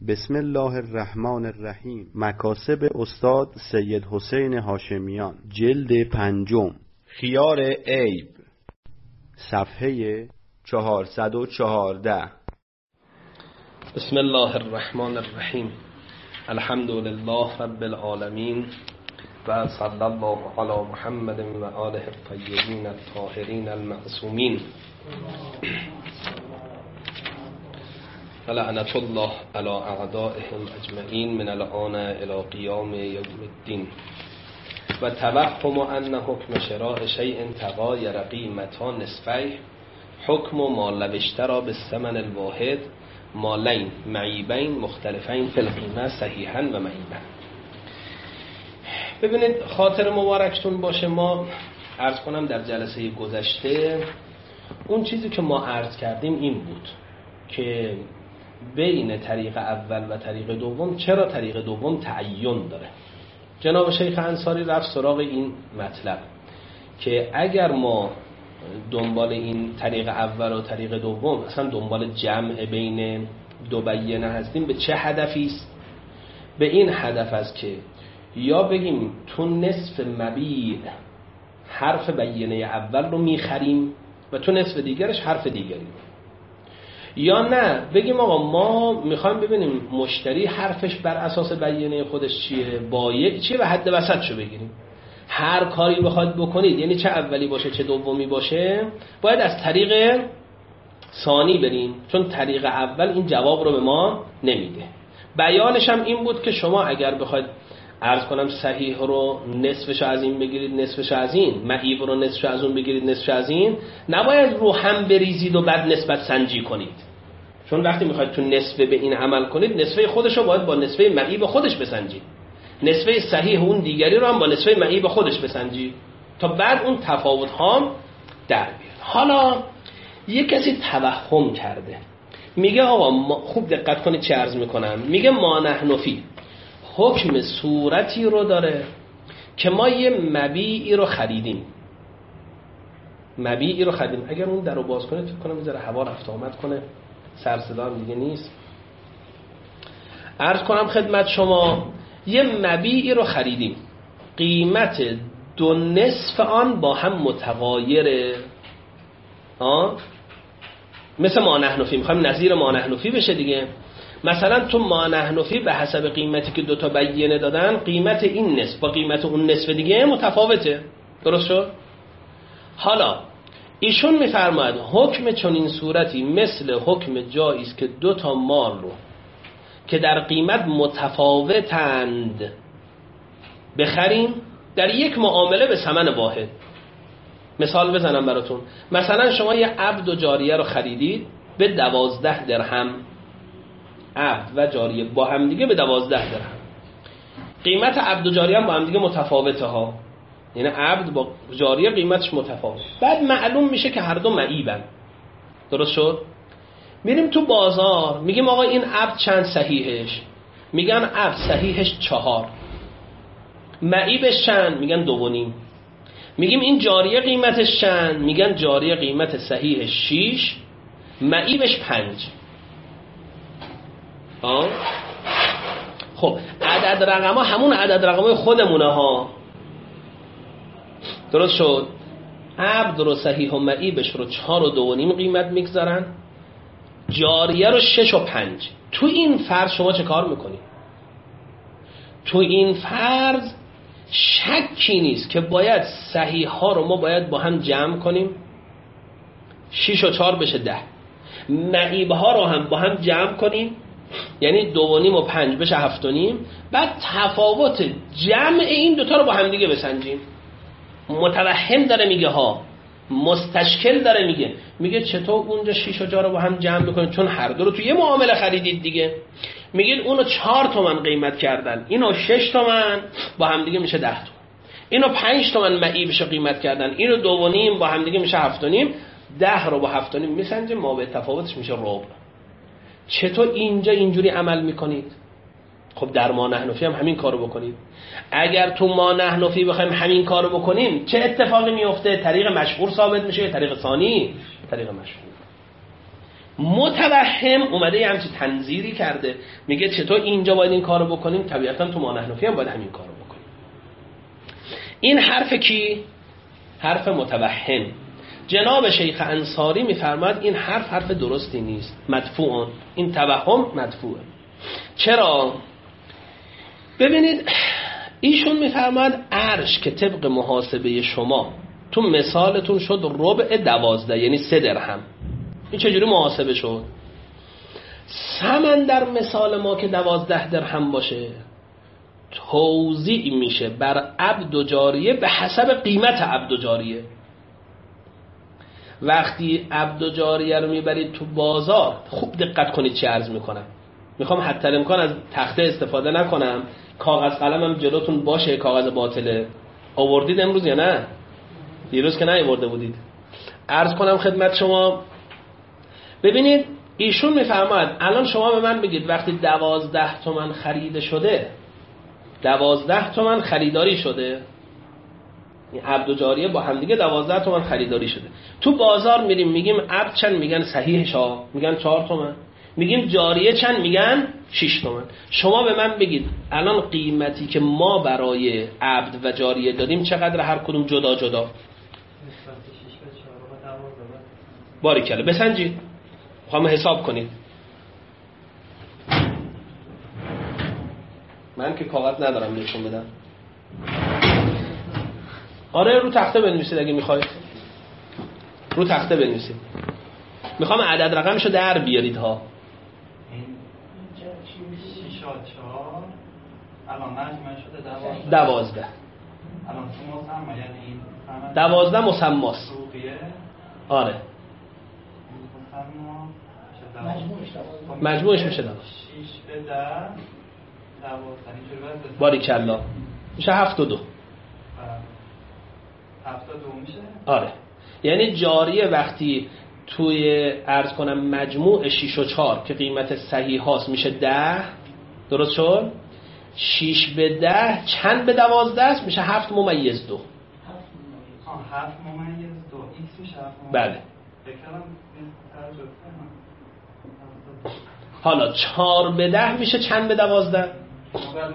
بسم الله الرحمن الرحیم. مکاسب استاد سید حسین هاشمیان، جلد 5، خیار عیب، صفحه 414. بسم الله الرحمن الرحیم. الحمد لله رب العالمین و صلی الله علی محمد و آله الطیبین الطاهرین المعصومین لعنت الله علی اعدائهم اجمعین من الآن الی قیام یوم الدین. و توهم ان حکم شراء شیء تغایر قیمتا نصفیه حکم ما لو اشتری بالثمن الواحد مالین معیبین مختلفین فی القیمه صحیحا و معیبا. ببینید خاطر مبارکتون باشه، ما عرض کنم در جلسه گذشته اون چیزی که ما عرض کردیم این بود که بین طریق اول و طریق دوم چرا طریق دوم تعین داره. جناب شیخ انصاری رفت سراغ این مطلب که اگر ما دنبال این طریق اول و طریق دوم اصلا دنبال جمع بین دو بیانه هستیم، به چه هدفی است؟ به این هدف است که یا بگیم تو نصف مبیع حرف بیانه اول رو میخریم و تو نصف دیگرش حرف دیگری، یا نه بگیم آقا ما میخوایم ببینیم مشتری حرفش بر اساس بیانه خودش چیه، بایع چیه و حد وسطشو بگیریم. هر کاری بخواد بکنید، یعنی چه اولی باشه چه دومی باشه، باید از طریق ثانی بریم، چون طریق اول این جواب رو به ما نمیده. بیانش هم این بود که شما اگر بخواید عرض کنم صحیح رو نصفش از این بگیرید نصفش از این، معیب رو نصفش از اون بگیرید نصفش از این، نباید رو هم بریزید و بعد نسبت سنجی کنید. چون وقتی میخواید تو نصفه به این عمل کنید، نصفه خودش رو باید با نصفه معیب خودش بسنجید، نصفه صحیح اون دیگری رو هم با نصفه معیب خودش بسنجید تا بعد اون تفاوت ها در بیاد. حالا یک کسی توهم کرده، میگه آقا خوب دقت کنید چه عرض میکنم، میگه ما نحن فی حکم صورتی رو داره که ما یه مبیعی رو خریدیم. اگر اون در رو باز کنه فکر کنم میذاره هوا رفت آمد کنه، سر صدا هم دیگه نیست. عرض کنم خدمت شما یه مبیعی رو خریدیم، قیمت دو نصف آن با هم متغایره، مثل ما نحن فی، میخوایم نظیر ما نحن فی بشه دیگه. مثلا تو ما نحن فی به حسب قیمتی که دوتا بیانه دادن، قیمت این نصف با قیمت اون نصف دیگه متفاوته، درست شد؟ حالا ایشون میفرماید حکم چنین صورتی مثل حکم جایی است که دوتا مال رو که در قیمت متفاوتند بخریم در یک معامله به ثمن واحد. مثال بزنم براتون، مثلا شما یه عبد و جاریه رو خریدید به 12 درهم، عبد و جاریه با هم دیگه به 12 درهم. قیمت عبد و جاریه هم با هم دیگه متفاوته ها، یعنی عبد با جاریه قیمتش متفاوت. بعد معلوم میشه که هر دو معیبن، درست شد؟ میریم تو بازار میگیم آقا این عبد چند صحیحش؟ میگن عبد صحیحش 4، معیبش چند؟ میگن 2.5. میگیم این جاریه قیمتش چند؟ میگن جاریه قیمت صحیحش 6، معیبش 5. خب عدد رقم ها همون عدد رقم های خودمونه ها، درست شد؟ عبد رو صحیح و معیبش رو 4.5 قیمت میگذارن، جاریه رو 6 و 5. تو این فرض شما چه کار میکنی؟ تو این فرض شکی نیست که باید صحیح ها رو ما باید با هم جمع کنیم، 6 و 4 بشه 10، معیب ها رو هم با هم جمع کنیم، یعنی 2.5 و 5 بشه 7.5. بعد تفاوت جمع این دوتا رو با هم دیگه بسنجیم. متوهم داره میگه ها، مستشکل داره میگه چطور اونجا 6 و 4 رو با هم جمع بکنید؟ چون هر دو رو توی یه معامله خریدید دیگه. میگید اونو 4 تومن قیمت کردن، اینو 6 تومن، با هم دیگه میشه 10 تومن. اینو 5 تومن معیبش قیمت کردن، اینو 2.5 با هم دیگه میشه 7.5. 10 رو با 7.5 میسنجیم، ما به تفاوتش میشه ربع. چطور اینجا اینجوری عمل میکنید؟ خب در ما نحن فی هم همین کارو بکنید. اگر تو ما نحن فی بخوایم همین کارو بکنیم چه اتفاقی میفته؟ طریق مشهور ثابت میشه یا طریق ثانی؟ طریق مشهور. متوهم اومده همچین تنظیری کرده، میگه چطور اینجا باید این کارو بکنیم، طبیعتا تو ما نحنفی هم باید همین کارو بکنیم. این حرف کی؟ حرف متوهم. جناب شیخ انصاری میفرماد این حرف درستی نیست، مدفوع. این توهم مدفوعه. چرا؟ ببینید ایشون میفرماد عرش که طبق محاسبه شما تو مثالتون شد ربع 12، یعنی 3 درهم. این چجوری محاسبه شد؟ ثمن در مثال ما که 12 درهم باشه توزیع میشه بر عبد و جاریه به حسب قیمت عبد و جاریه. وقتی عبد و جاریه رو میبرید تو بازار، خوب دقت کنید چی عرض میکنم، میخوام حتی امکان از تخته استفاده نکنم، کاغذ قلمم جلوتون باشه، کاغذ باطله. آوردید امروز یا نه؟ دیروز که نیاورده بودید. عرض کنم خدمت شما، ببینید ایشون میفرماید الان شما به من بگید وقتی 12 تومن خریده شده، 12 تومن خریداری شده، این عبد و جاریه با هم دیگه 12 تومن خریداری شده. تو بازار میریم میگیم عبد چند، میگن صحیحش ها، میگن 4 تومن، میگیم جاریه چند، میگن 6 تومن. شما به من بگید الان قیمتی که ما برای عبد و جاریه دادیم چقدر هر کدوم جدا جدا؟ باریکلا بسنجید، میخوام حساب کنید. من که کاغذ ندارم نشون بدم. آره رو تخته بنویسید اگه میخواید، رو تخته بنویسید. میخوام عدد رقمشو در بیارید ها. الان مجموع شده 12. الان تو مسمى یعنی این 12 مسماست. آره مجموعش میشه 12. 6 به 10 12 باریکلا میشه 72. 72 میشه. آره یعنی جاریه وقتی توی عرض کنم مجموع 6 و 4 که قیمت صحیح هاست میشه 10. درست شد؟ 6 به 10 چند به 12 است؟ میشه 7 ممیز 2. 7 ممیز 2 ایکس میشه 7 ممیز. بله. بکنم حالا 4 به 10 میشه چند به 12؟ منهای 12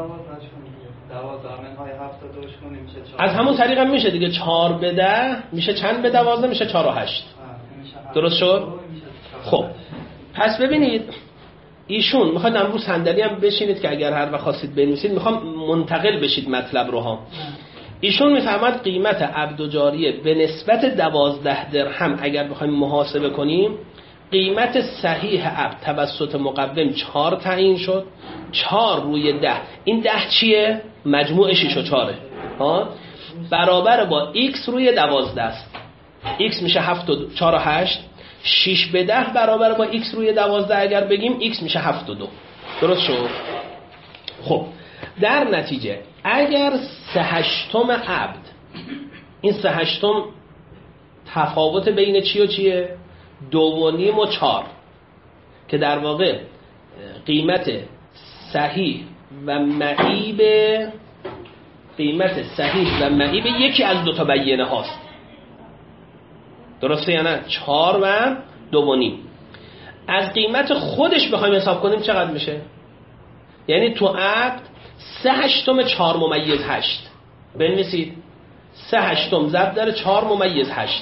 منهای 72 کنیم میشه 4. از همون طریق هم میشه دیگه. 4 به 10 میشه چند به 12؟ میشه 4 و 8. درست شد؟ خب پس ببینید ایشون میخواد امروز صندلی هم بشینید که اگر هر وقت خواستید بنویسید، میخوام منتقل بشید مطلب رو ها. ایشون میفهمد قیمت عبد و جاریه به نسبت 12 درهم اگر بخوایم محاسبه کنیم، قیمت صحیح عبد توسط مقوم 4 تعیین شد، 4 روی 10. این 10 چیه؟ مجموع 6 و 4 ها، برابر با x روی 12 است. x میشه 7 و 4 و 8. 6 به 10 برابر با x روی 12 اگر بگیم x میشه 72. درست شد؟ خب در نتیجه اگر 3/8 عبد، این 3/8 تفاوت بین چی و چیه؟ 2.5 و 4 که در واقع قیمت صحیح و معیب، قیمت صحیح و معیب یکی از دو تا بیانه هاست. درسته یا نه؟ 4 و 2.5. از قیمت خودش بخوایم حساب کنیم چقدر میشه؟ یعنی تو عبد 3/8 4 ممیز 8 بنویسید. 3/8 ضرب در 4 ممیز 8.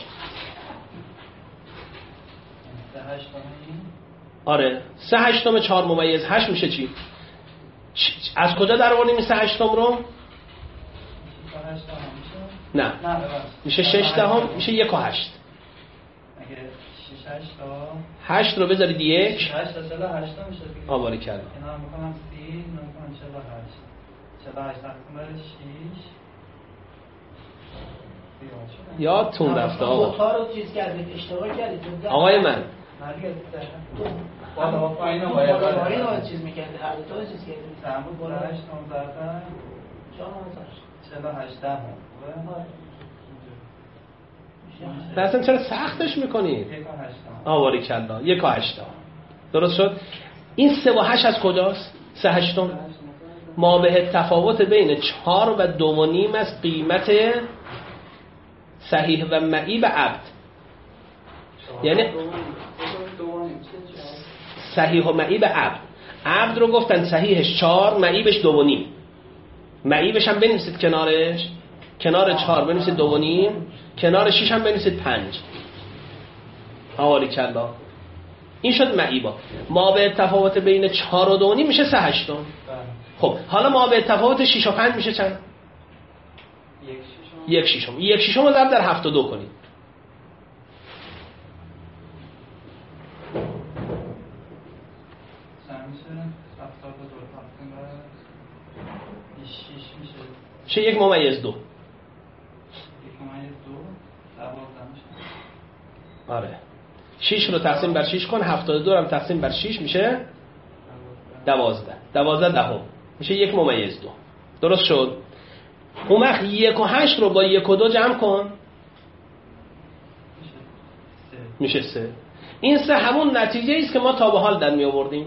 آره 3/8 4 ممیز 8 میشه چی؟ از کجا در آوردیم این 3/8 رو؟ نه میشه 6 دهم، میشه 1 و 8. اگه 6 8 تا 8 رو بذارید 1 8 تا 48 میشه دیگه. آواری کردم. اینا میکنم 30 میکنم 48 تقسیم بر 6 یادتون رفته آقا. کار رو چیز کردید، اشتباه کردید. آقای من بالا پایین باید بالا چیز می‌کردید، هر دو تا چیز کردید. تعامل بالا 8 تا 48 دهم. اصلا چرا سختش میکنید؟ آواری کلا 1 و 8. درست شد؟ این 3 و 8 از کجاست؟ 3/8 ما به تفاوت بین 4 و 2.5 است قیمت صحیح و معیب عبد. یعنی صحیح و معیب عبد. عبد رو گفتن صحیحش 4، معیبش 2.5. معیبش هم بنویسید کنارش، کنار 4 بنویسید 2.5، کنار 6 هم بنویسید 5. حوالی کلا. این شد معیبا. ما به تفاوت بین 4 و 2.5 میشه 3/8. خب حالا ما به تفاوت 6 و 5 میشه چند؟ 1/6. 1/6 رو ضرب در 72 کنید. چه 1/2. 1/2 12 آره 6 رو تقسیم بر 6 کن، 72 رو هم تقسیم بر 6 میشه 12. 12 دهم میشه 1/2. درست شد؟ اون وقت 1 و 8 رو با 1 و 2 جمع کن میشه 3. این 3 همون نتیجه است که ما تا به حال در می آوردیم.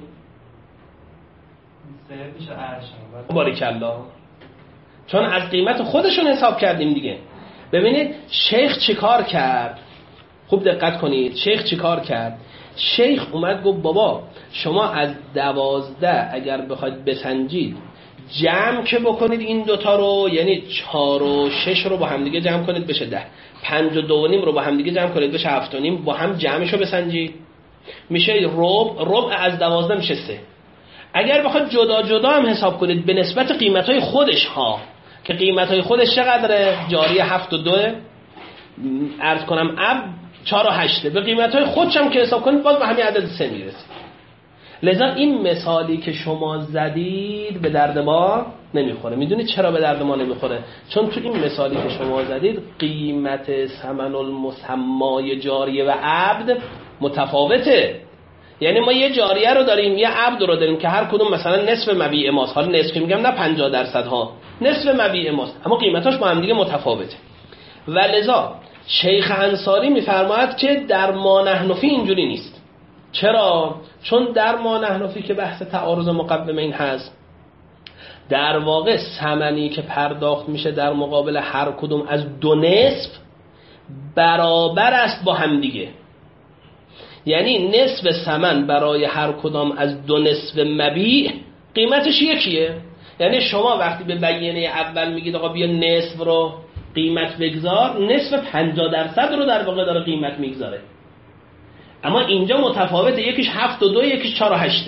3 میشه ارشم. باریکلا. چون از قیمت خودشون حساب کردیم دیگه. ببینید شیخ چیکار کرد؟ خوب دقت کنید. شیخ چیکار کرد؟ شیخ اومد گفت بابا شما از 12 اگر بخواید بسنجید جمع که بکنید این دوتا رو، یعنی 4 و 6 رو با هم دیگه جمع کنید بشه 10، 5 و 2.5 رو با هم دیگه جمع کنید بشه 7.5، با هم جمعش رو بسنجید میشه ربع از 12 میشه 3. اگر بخواید جدا جدا هم حساب کنید به نسبت قیمت‌های خودش ها، که قیمت‌های خودش چقدره؟ جاری 7 و 2 عرض کنم اب 4 و 8 به قیمت‌های خودش هم که حساب کنید باز به همین عدد 3 میرسید. لذا این مثالی که شما زدید به درد ما نمیخوره. میدونید چرا به درد ما نمیخوره؟ چون تو این مثالی که شما زدید قیمت ثمن المسمای جاریه و عبد متفاوته. یعنی ما یه جاریه رو داریم یه عبد رو داریم که هر کدوم مثلا نصف مبیع ماست. حالا نصفی میگم نه 50% ها، نصف مبیع ماست، اما قیمتاش با هم دیگه متفاوته. و لذا شیخ انصاری میفرماید که در ما نحنفی اینجوری نیست. چرا؟ چون در ما نحنفی که بحث تعارض مقومین هست، در واقع ثمنی که پرداخت میشه در مقابل هر کدوم از 2 نصف برابر است با هم دیگه. یعنی نصف ثمن برای هر کدام از 2 نصف مبیع قیمتش یکیه. یعنی شما وقتی به بیانیه اول میگید آقا بیا نصف رو قیمت بگذار، نصف 50% رو در واقع داره قیمت میگذاره. اما اینجا متفاوته، یکیش 7 و 2، یکیش 4 و 8.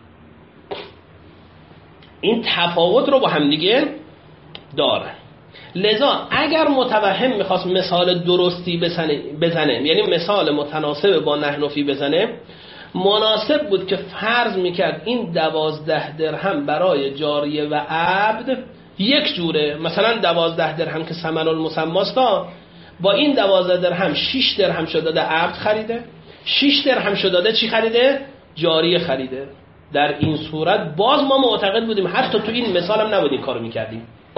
این تفاوت رو با هم دیگه دارن. لذا اگر متوهم میخواست مثال درستی بزنه، یعنی مثال متناسب با نحنفی بزنه، مناسب بود که فرض میکرد این 12 درهم برای جاریه و عبد یک جوره. مثلا 12 درهم که ثمن المسماست، با این 12 درهم 6 درهم شده داده عبد خریده، 6 درهم شده داده چی خریده؟ جاریه خریده. در این صورت باز ما معتقد بودیم، حتی تو این مثال هم نبودیم کارو میکردیم.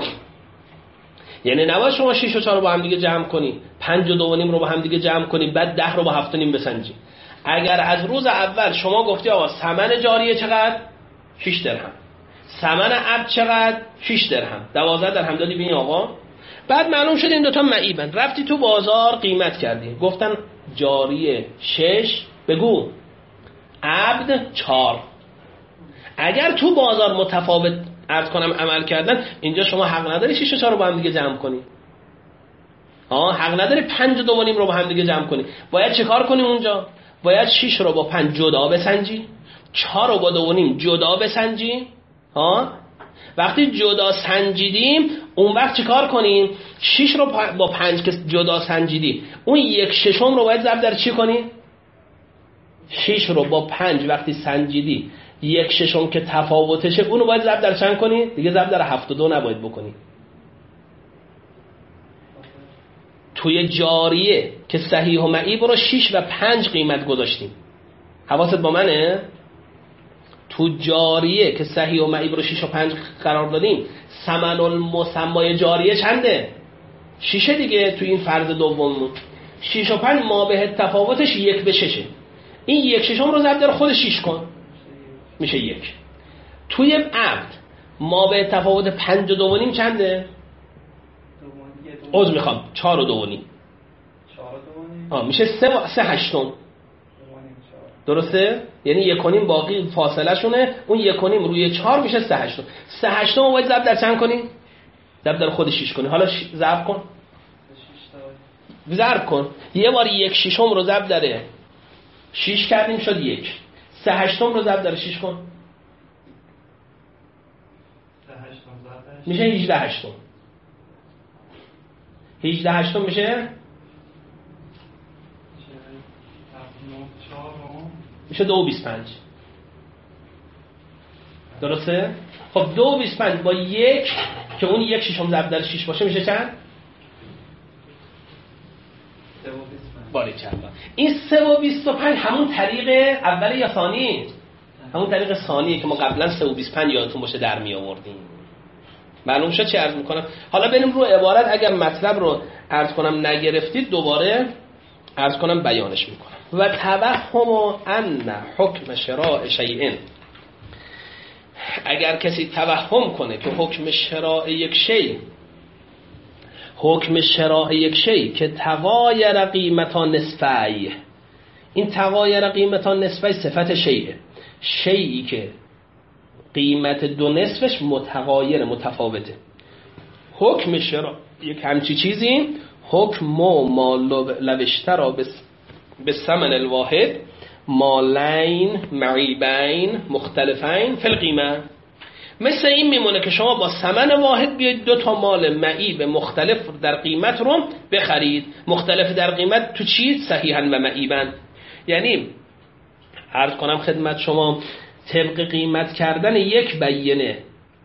یعنی نباید شما 6 و 4 رو با هم دیگه جمع کنی، 5 و 2.5 رو با هم دیگه جمع کنی، بعد 10 رو با 7.5 بسنجی. اگر از روز اول شما گفتی آقا ثمن جاریه چقدر؟ 6 درهم. ثمن عبد چقدر؟ 6 درهم. 12 درهم دادی به این آقا. بعد معلوم شد این دوتا معیبن. رفتی تو بازار قیمت کردی، گفتن جاریه 6 بگو عبد 4. اگر تو بازار متفاوت عرض کنم عمل کردن، اینجا شما حق نداری 6 و 4 رو با هم دیگه جمع کنی. حق نداری 5 و 2.5 رو با هم دیگه جمع کنی. باید چه کار کنی اونجا؟ باید 6 رو با 5 جدا بسنجی، 4 رو با 2.5 جدا بسنجی. وقتی جدا سنجیدیم اون وقت چه کار کنیم؟ 6 رو با 5 که جدا سنجیدی، اون 1/6 رو باید ضرب در چی کنی؟ 6 رو با 5 وقتی سنجیدی 1/6 که تفاوتشه، اون رو باید ضرب در چند کنی؟ دیگه ضرب در 72 نباید بکنی. توی جاریه که صحیح و معیب رو 6 و 5 قیمت گذاشتیم. حواست با منه؟ تو جاریه که صحیح و معیب رو 6 و 5 قرار دادیم، ثمن المسمای جاریه چنده؟ 6 دیگه. تو این فرض دوم 6 و 5 ما به تفاوتش 1/6. این 1/6 رو ضرب در خود 6 کن میشه 1. توی عبد ما به تفاوت 5 و 2.5 چنده؟ عذر میخوام 4 و 2.5 میشه 3/8. درسته؟ یعنی 1.5 باقی فاصله شونه، اون 1.5 روی 4 میشه 3/8. 3/8 رو باید ضرب در چند کنی؟ ضرب در خود 6 کنی. حالا ضرب کن. ضرب کن. یه بار 1/6 رو ضرب در 6 کردیم شد 1. 3/8 رو ضرب در 6 کن. میشه 18/8. 18/8 میشه 2.25. درسته؟ خب 2.25 با 1 که اون 1/6 ضرب در 6 باشه میشه چند؟ 3.25. باریکلا. این 3.25 همون طریق اولی یا ثانی؟ همون طریق ثانیه که ما قبلا 3.25 یادتون باشه در می آوردیم. معلوم شد چه عرض میکنم؟ حالا بریم رو عبارت. اگر مطلب رو عرض کنم نگرفتید دوباره عرض کنم بیانش میکنم. و توهم ان حکم شراء شیء، اگر کسی توهم کنه که حکم شراء یک شی، حکم شراء یک شی که تغایر قیمتا نصفی، این تغایر قیمتا نصفی صفت شیء، شیئی که قیمت دو نصفش متغایر متفاوته. حکم شراء یک همچی چیزی، حکم ما لوشترا به ثمن الواحد مالین معیبین مختلفین فی القیمه. مثل این میمونه که شما با ثمن واحد بیاید 2 مال معیب مختلف در قیمت رو بخرید. مختلف در قیمت تو چی؟ صحیحاً و معیبن. یعنی عرض کنم خدمت شما طبق قیمت کردن یک بیینه،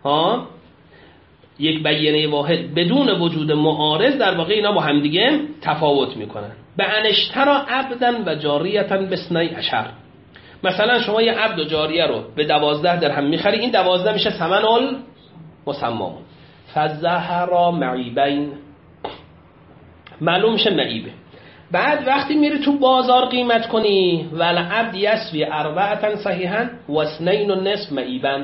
یک بیینه واحد بدون وجود معارض، در واقع اینا با همدیگه تفاوت میکنن. به انشترا عبدن و جاریتن بسنی عشر. مثلا شما یه عبد و جاریه رو به 12 درهم میخری، این 12 میشه ثمن المسمى. فالزهرا معیبین، معلوم میشه معیبه. بعد وقتی میری تو بازار قیمت کنی، والعبد یسوی 4 صحیحا و 2.5 معیبن،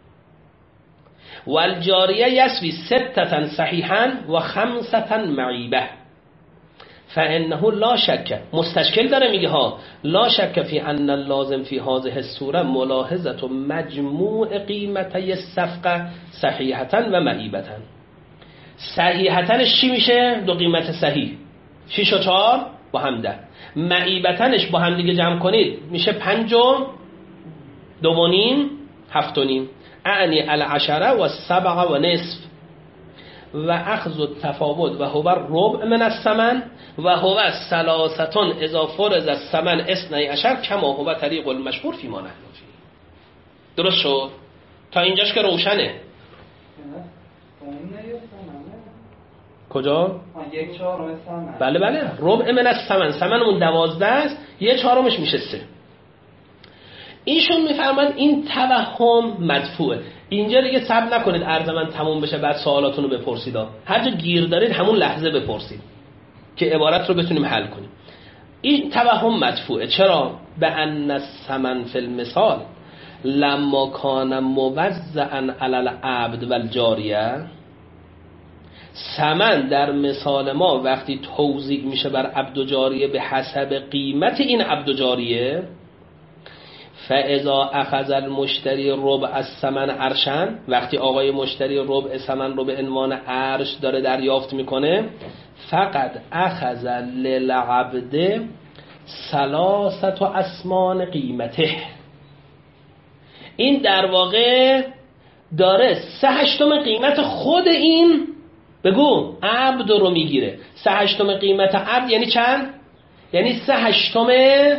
والجاریه یسوی 6 صحیحا و 5 معیبه. فانه لا شک، مستشکل داره میگه ها، لا شک فی ان اللازم فی هذه الصوره ملاحظه مجموع قیمتی الصفقه صحیحتا و معیبتا. صحیحتنش چی میشه؟ 2 قیمت صحیح 6 و 4 با هم 10. معیبتنش با هم دیگه جمع کنید میشه 5 و 2.5 7.5. اعنی العشره و 7 و نصف و اخذ التفاوت و هو ربع من الثمن و هو 3 اذا فرض الثمن 12 کما هو طریق المشهور فی ما نحن فیه. درست شد؟ تا اینجاش که روشنه. کجا؟ 1/4 ثمن. بله ربع من الثمن، ثمنمون 12 است، 1/4 میشه 3. ایشون میفرماید این توهم مدفوعه. اینجا دیگه صبر نکنید عرض من تموم بشه بعد سوالاتون رو بپرسید. هر جا گیر دارید همون لحظه بپرسید که عبارت رو بتونیم حل کنیم. این توهم مدفوعه. چرا؟ به ان الثمن فی المثال لما کان موزعا علی العبد والجاریه، ثمن در مثال ما وقتی توزیع میشه بر عبد و جاریه به حسب قیمت این عبد و جاریه، فاذا اخذ المشتری ربع الثمن عرشا، وقتی آقای مشتری ربع ثمن رو به عنوان عرش داره دریافت میکنه، فقط اخذ للعبد 3 اسمان قیمته. این در واقع داره 3/8 قیمت خود این بگو عبد رو میگیره. 3/8 قیمت عبد یعنی چند؟ یعنی 3/8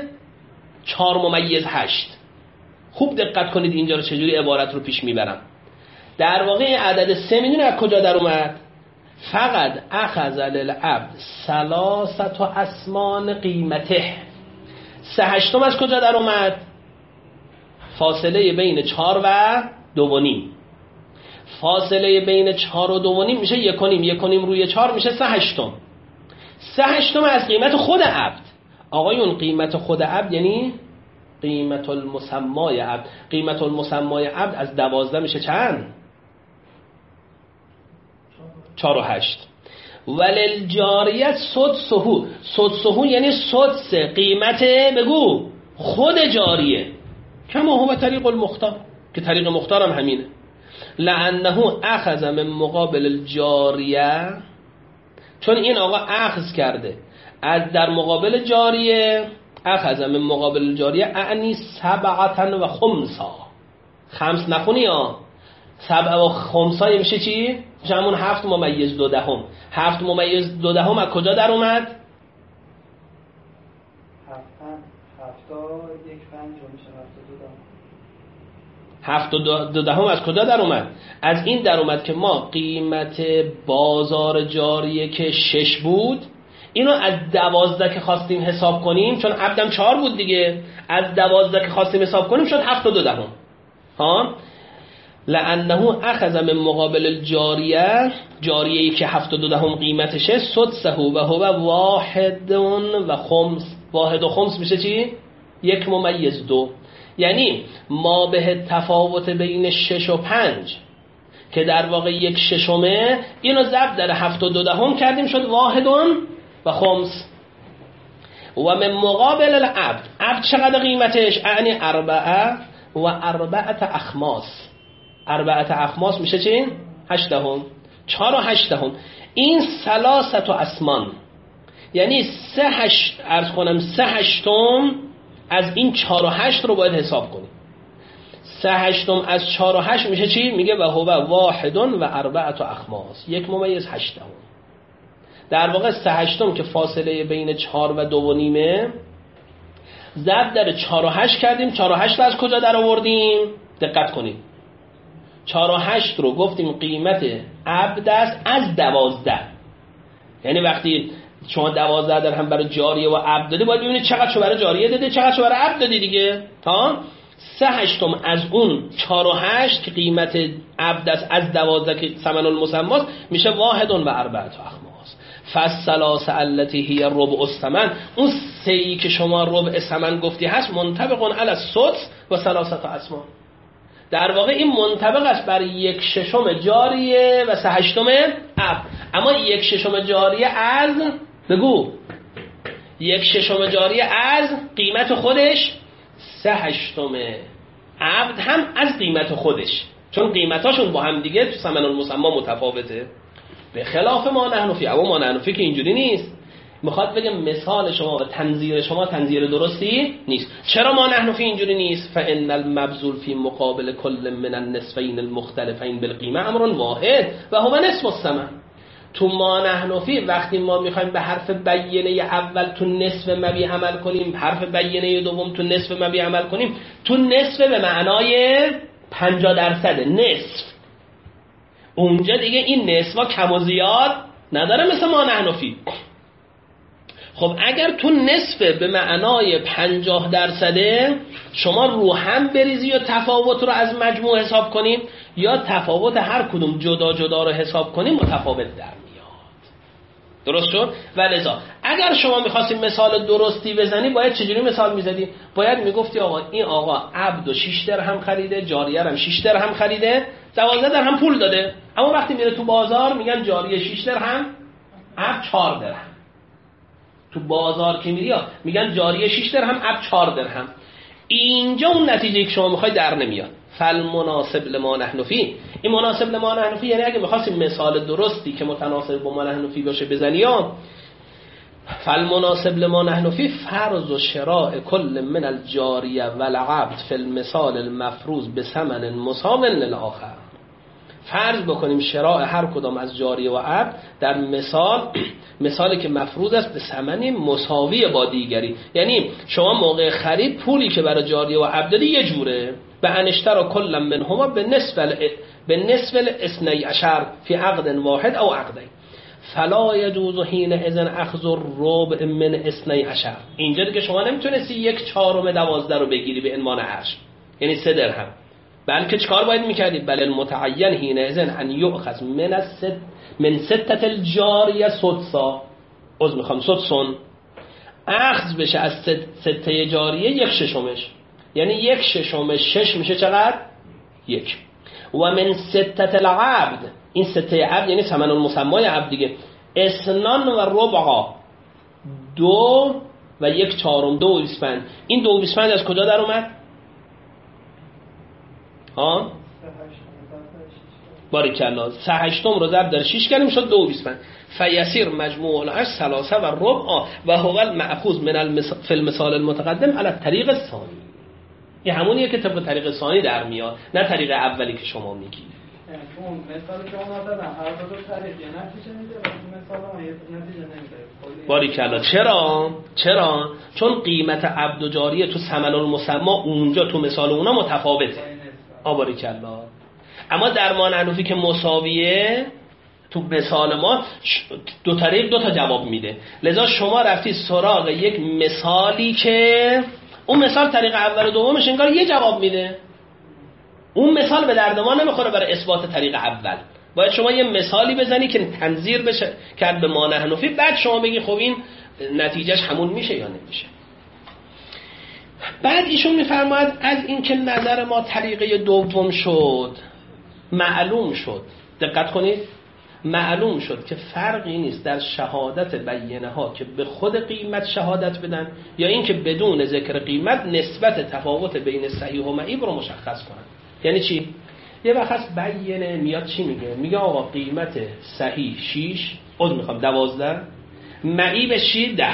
4/8. خوب دقت کنید اینجا رو چجوری عبارت رو پیش میبرم. در واقع عدد 3 میدونه از کجا در اومد؟ فقط اخذ للعبد 3 اسمان قیمته. 3/8 از کجا در اومد؟ فاصله بین 4 و 2.5. فاصله بین 4 و 2.5 میشه 1.5. 1.5 روی 4 میشه 3/8. 3/8 از قیمت خود عبد. آقایون قیمت خود عبد یعنی قیمت المسمای عبد. قیمت المسمای عبد از 12 میشه چند؟ 4 و 8. وللجاریه سدسه. سدسه یعنی سدس قیمت بگو خود جاریه کما هو طریق المختار، که طریق مختار هم همینه. لانه اخذ من مقابل الجاریه، چون این آقا اخذ کرده از در مقابل جاریه. اخذ من مقابل الجاریه اعنی 7 و خمسا. خمس نخونی ها، 7 و خمسا میشه چی؟ میشه همون 7 ممیز 2 دهم. 7 ممیز 2 دهم از کجا در اومد؟ 7 و 2 دهم از کجا در اومد؟ از این در اومد که ما قیمت بازار جاریه که 6 بود، اینو از 12 که خواستیم حساب کنیم، چون عبدم 4 بود دیگه، از 12 که خواستیم حساب کنیم شد 7 و 2 دهم. ها، لانه اخذ من مقابل الجاریه، جاریه‌ای که 7 و 2 دهم قیمتشه، سدسه و هو 1 و خمس. 1 و خمس میشه چی؟ 1 ممیز 2. یعنی ما به تفاوت بین 6 و 5 که در واقع 1/6، اینو ضرب در 7 و 2 دهم کردیم شد 1 و خمس. و من مقابل العبد، عبد چقدر قیمتش؟ یعنی 4 و 4 اخماس. 4 اخماس میشه چی؟ 8 دهم. 4 و 8 دهم. این 3 اسمان، یعنی 3/8 از این 4 و 8 رو باید حساب کنیم. 3/8 از 4 و 8 میشه چی؟ میگه و هو 1 و 4 اخماس، 1 ممیز 8 دهم. در واقع 3/8 که فاصله بین 4 و 2.5 ضرب در 4 و 8 کردیم. 4 و 8 رو از کجا در آوردیم؟ دقت کنید. 4 و 8 رو گفتیم قیمت عبد است از 12. یعنی وقتی شما 12 درهم برای جاریه و عبد دادی، باید ببینید چقدر شو برای جاریه داده، چقدر شو برای عبد دادی دیگه. تا 3/8 از اون 4 و 8 که قیمت عبد است از 12 که ثمن المسمى میشه 1 و 4 اخماس. فالثلاثه التي هي ربع الثمن، اون 3 که شما ربع ثمن گفتی هست، منطبق علی السدس و 3 اسمان. در واقع این منطبق است بر 1/6 جاریه و 3/8 عبد. اما 1/6 جاریه از، بگو، 1/6 جاریه از قیمت خودش، 3/8 عبد هم از قیمت خودش، چون قیمتاشون با هم دیگه تو ثمن المسمى متفاوته. به خلاف ما نحنفی. اما ما نحنفی که اینجوری نیست. میخواد بگه مثال شما و تنظیر شما تنظیر درستی نیست. چرا ما نحنفی اینجوری نیست؟ فإن المبذول فی مقابل کل من النصفین المختلفین بالقیمه امر واحد و هو نصف الثمن. تو ما نحنفی وقتی ما میخوایم به حرف بیینه اول تو نصف مبیع عمل کنیم، حرف بیینه دوم تو نصف مبیع عمل کنیم، تو نصف به معنای 50% نصف، اونجا دیگه این نصفا کم و زیاد نداره مثل ما نحنفی. خب اگر تو نصف به معنای 50% شما رو هم بریزی و تفاوت رو از مجموع حساب کنیم، یا تفاوت هر کدوم جدا جدا رو حساب کنیم، متفاوت در میاد. درست شد؟ ولذا اگر شما می‌خواستید مثال درستی بزنی، باید چجوری مثال می‌زدی؟ باید میگفتی آقا این آقا عبد و 6 درهم خریده، جاریه هم 6 درهم خریده، 12 درهم پول داده. اما وقتی میره تو بازار میگن جاریه 6 درهم، عبد 4 درهم. تو بازار که میری میگن جاریه 6 درهم، عبد 4 درهم. اینجا اون نتیجه که شما میخوای در نمیاد. فالمناسب لما نحنفی، این مناسب لما نحنفی یعنی اگه میخواستیم مثال درستی که متناسب با ما نحنفی باشه بزنی، فالمناسب لما نحنفی فرض و شراء کل من الجاریه والعبد فی المثال المفروض بثمن مساو للآخر. فرض بکنیم شراء هر کدام از جاریه و عبد در مثالی که مفروض است به ثمن مساوی با دیگری. یعنی شما موقع خرید پولی که برای جاریه و عبد دادی یه جوره، به انشترا کلا منهما به نصف الاثنی عشر فی عقد واحد او عقدین فلا یجوز حین اذن اخذ الربع من اثنی عشر. اینجا دیگه شما نمیتونستی 1/4 12 رو بگیری به عنوان عرش، یعنی 3 درهم، بلکه چکار باید میکردی؟ بل المتعین حین اذن ان یؤخذ من ستة الجاریه سدسا، میخوام سدسون، اخذ بشه از 6 جاریه 1/6، یعنی 1/6 6 میشه چقدر؟ 1. و من 6 العبد، این 6 عبد یعنی ثمن المسمى عبد دیگه، 2 و ربع، 2 و 1/4 2/25. این 2/25 از کجا در اومد؟ ها؟ باریکلا. 3/8 رو ضرب در 6 کردیم شد 2/25. فیسیر مجموع العش 3 و ربع و هو المأخوذ من فی المثال المتقدم علی الطریق الثانی. این همونیه که طبق طریق ثانی در میاد، نه طریق اولی که شما میگید. اون مثال که اونا دادن هر دو طریق یه نتیجه میده و مثال ما یه نتیجه نمیده. باریکلا. چرا؟ چون قیمت عبد و جاریه تو ثمن المسمى اونجا تو مثال اونا متفاوته. باریکلا. اما در مانعنوفی که مساویه تو مثال ما دو طریق 2 تا جواب میده. لذا شما رفتی سراغ یک مثالی که اون مثال طریق اول و دومش انگار یه جواب میده. اون مثال به درد ما نمیخوره برای اثبات طریق اول. باید شما یه مثالی بزنی که تنظیر بشه کرد به مانع حنفی، بعد شما بگی خب این نتیجهش همون میشه یا نمیشه. بعد ایشون میفرماید از این که نظر ما طریقه دوم شد، معلوم شد، دقت کنید، معلوم شد که فرقی نیست در شهادت بینه ها که به خود قیمت شهادت بدن یا این که بدون ذکر قیمت نسبت تفاوت بین صحیح و معیب رو مشخص کنن. یعنی چی؟ یه وقت هست بینه میاد چی میگه؟ میگه آقا قیمت صحیح 6، 12، معیبش 10.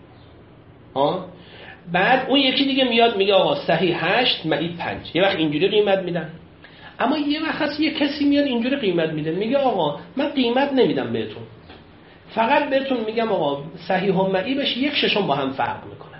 بعد اون یکی دیگه میاد میگه آقا صحیح 8، معیب 5. یه وقت اینجوری قیمت میدن. اما یه وقت هست یه کسی میاد اینجوری قیمت میده، میگه آقا من قیمت نمیدم بهتون، فقط بهتون میگم آقا صحیح و معیبش 1/6 با هم فرق میکنه.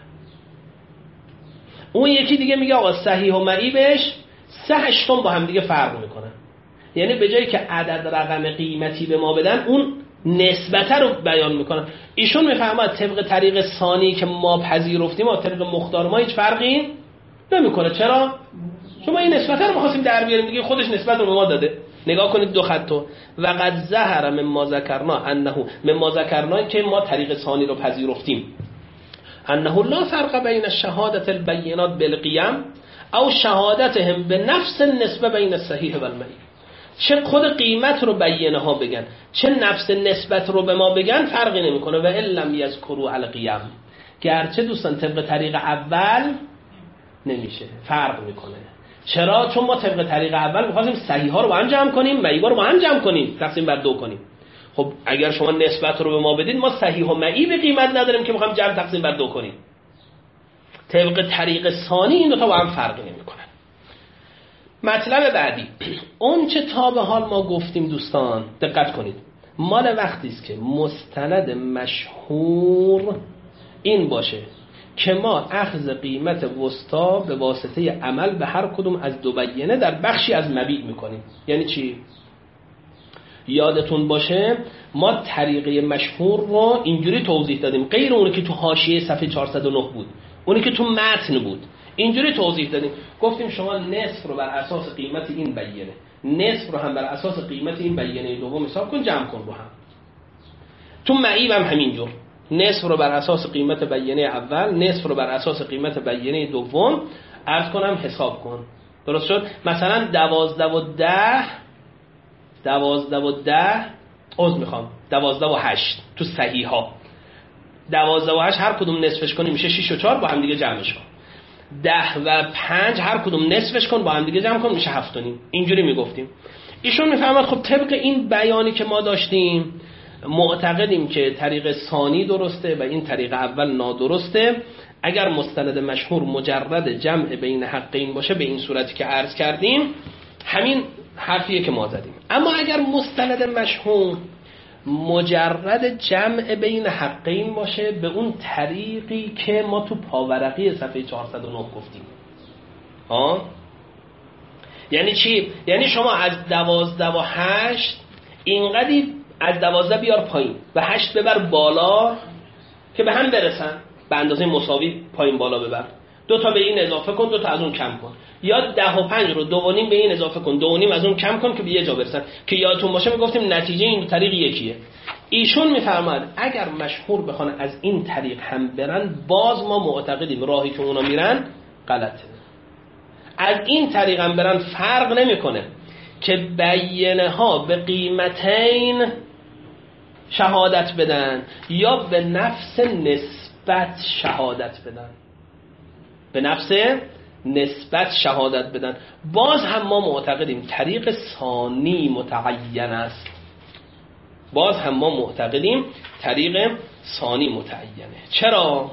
اون یکی دیگه میگه آقا صحیح و معیبش 3/8 با هم دیگه فرق میکنه. یعنی به جایی که عدد رقم قیمتی به ما بدن اون نسبته رو بیان میکنن. ایشون میفهمه طبق طریق ثانی که ما پذیرفتیم و طبق مختار ما هیچ فرقی نمیکنه. چرا؟ شما این نسبته رو می‌خواستیم در بیاریم دیگه، خودش نسبت رو به ما داده. نگاه کنید 2 خطو. و قد ظهر مما ذکرنا انه مما ذکرنا که ما طریق ثانی رو پذیرفتیم، انه لا فرق بین شهادت البینات بالقیام او شهادتهم به نفس نسبه بین الصحیح و المعیب. چه خود قیمت رو بینه ها بگن چه نفس نسبت رو به ما بگن فرقی نمیکنه. و ان لم یذکروا القیام، گرچه دوستان طبق طریق اول نمیشه، فرق میکنه. چرا؟ چون ما طبق طریق اول می‌خواستیم صحیح ها رو با هم جمع کنیم، معیب رو با هم جمع کنیم، تقسیم بر 2 کنیم. خب اگر شما نسبت رو به ما بدید ما صحیح و معیب قیمت نداریم که می‌خوایم جمع تقسیم بر 2 کنیم. طبق طریق ثانی این 2 تا با هم فرق نمی‌کنن. مطلب بعدی، اون چه تا به حال ما گفتیم دوستان دقت کنید، مال وقتی است که مستند مشهور این باشه که ما اخذ قیمت وسطا به واسطه عمل به هر کدوم از 2 بینه در بخشی از مبیع میکنیم. یعنی چی؟ یادتون باشه ما طریقه مشهور رو اینجوری توضیح دادیم، غیر اونی که تو حاشیه صفحه 409 بود، اونی که تو متن بود اینجوری توضیح دادیم. گفتیم شما نصف رو بر اساس قیمت این بینه، نصف رو هم بر اساس قیمت این بینه دوم حساب کن، جمع کن با هم. تو معیب هم همینجور، نصف رو بر اساس قیمت بینه اول، نصف رو بر اساس قیمت بینه دوم عرض کنم حساب کن. درست شد؟ مثلا 12 و 8 تو صحیح ها، 12 و 8 هر کدوم نصفش کنی میشه 6 و 4 با هم دیگه جمعش کن. 10 و 5 هر کدوم نصفش کن با هم دیگه جمع کن میشه 7 و نیم. اینجوری میگفتیم. ایشون میفهمد خب طبق این بیانی که ما داشتیم معتقدیم که طریق ثانی درسته و این طریق اول نادرسته. اگر مستند مشهور مجرد جمع بین حقین باشه به این صورتی که عرض کردیم همین حرفیه که ما زدیم. اما اگر مستند مشهور مجرد جمع بین حقین باشه به اون طریقی که ما تو پاورقی صفحه 409 گفتیم. یعنی چی؟ یعنی شما از 12 و 8 اینقدی از 12 بیار پایین و 8 ببر بالا که به هم برسن، به اندازه مساوی پایین بالا ببر. 2 تا به این اضافه کن، 2 تا از اون کم کن. یا 10 و 5 رو 2.5 به این اضافه کن، 2.5 از اون کم کن که به یه جا برسن. که یادتون باشه میگفتیم نتیجه این طریق یکیه. ایشون میفرماد اگر مشهور بخوان از این طریق هم برن باز ما معتقدیم راهی که اونا میرن غلطه. از این طریق هم برن فرق نمیکنه که بینه ها به قیمتین شهادت بدن یا به نفس نسبت شهادت بدن، به نفس نسبت شهادت بدن. باز هم ما معتقدیم طریق ثانی متعین است. باز هم ما معتقدیم طریق ثانی متعینه. چرا؟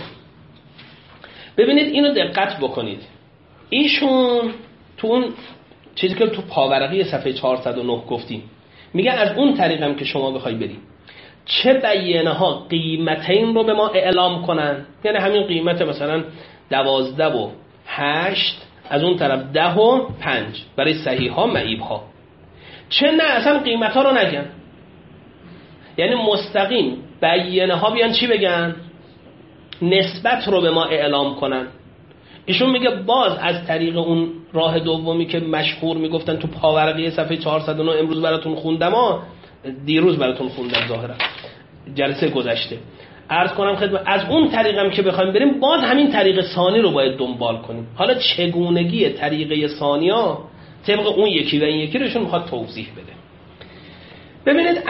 ببینید اینو دقت بکنید. ایشون تو اون چیزی که تو پاورقی صفحه 409 گفتیم میگه از اون طریق هم که شما بخوای بریم چه بیانه ها قیمتین رو به ما اعلام کنن، یعنی همین قیمت مثلا 12 و 8 از اون طرف 10 و 5 برای صحیح ها معیب ها، چه نه اصلا قیمت ها رو نگن، یعنی مستقیم بیانه ها بیان چی بگن؟ نسبت رو به ما اعلام کنن. ایشون میگه باز از طریق اون راه دومی که مشهور میگفتن تو پاورقی صفحه 409 امروز براتون خوندم دیروز براتون خوندم ظاهرا جلسه گذشته، عرض کنم خدمت از اون طریقم که بخوایم بریم باز همین طریق ثانی رو باید دنبال کنیم. حالا چگونگی طریقه ثانیا طبق اون یکی و این یکی رو ایشون میخواد توضیح بده. ببینید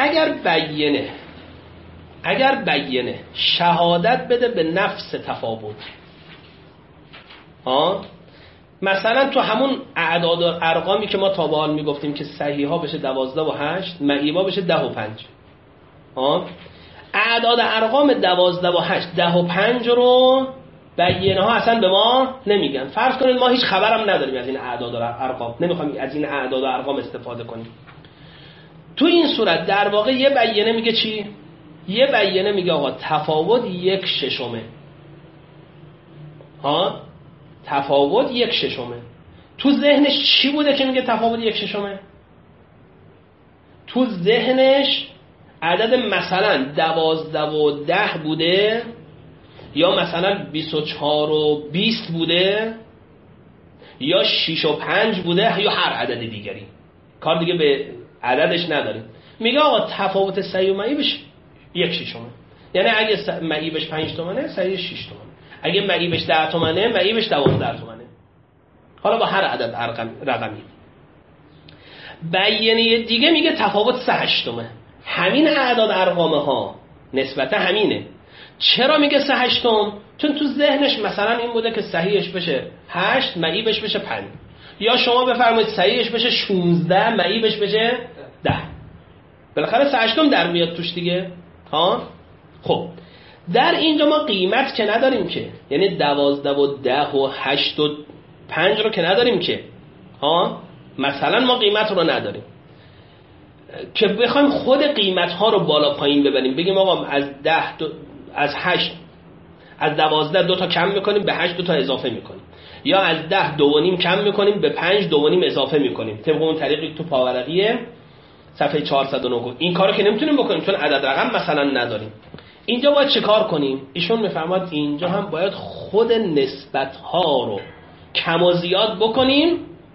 اگر بیانه شهادت بده به نفس تفاوت، مثلا تو همون اعداد و ارقامی که ما تا به حال میگفتیم که صحیحا بشه 12 و 8 معیبا بشه 10 و 5، اعداد ارقام 12 و 8 10 و 5 رو بیانه ها اصلا به ما نمیگن. فرض کنید ما هیچ خبرم نداریم از این اعداد و ارقام، نمیخوایم از این اعداد و ارقام استفاده کنیم. تو این صورت در واقع یه بیانه میگه چی؟ یه بیانه میگه آقا تفاوت 1/6، تفاوت 1/6. تو ذهنش چی بوده که میگه تفاوت 1/6؟ تو ذهنش عدد مثلا 12 و 10 بوده، یا مثلا 24 و 20 بوده، یا 6 و 5 بوده، یا هر عدد دیگری. کار دیگه به عددش نداریم. میگه آقا تفاوت صحیح و معیبش 1/6. یعنی اگه معیبش 5 تومنه صحیحش 6 تومنه، اگه معیبش 10 تومنه معیبش 12 تومنه، حالا با هر عدد رقمی. بیانیه دیگه میگه تفاوت 3/8. همین اعداد ارقامه ها نسبت همینه. چرا میگه 3/8؟ چون تو ذهنش مثلا این بوده که صحیحش بشه 8 معیبش بشه 5، یا شما بفرمایید صحیحش بشه 16 معیبش بشه 10. بالاخره 3/8 در میاد توش دیگه. خب در اینجا ما قیمت که نداریم که، یعنی 12 و 10 و 8 و 5 رو که نداریم که، مثلا ما قیمت رو نداریم که بخوایم خود قیمت ها رو بالا پایین ببریم، بگیم آقا از 8 از 12 2 تا کم میکنیم به 8 2 تا اضافه میکنیم، یا از 10 2.5 کم میکنیم به 5 2.5 اضافه میکنیم طبق اون طریقی تو پاورقیه صفحه 409. این کارو که نمیتونیم بکنیم چون عدد رقم مثلا نداریم. اینجا باید چه کار کنیم؟ ایشون میفرماد اینجا هم باید خود نسبت ها رو کم و زیاد بکنیم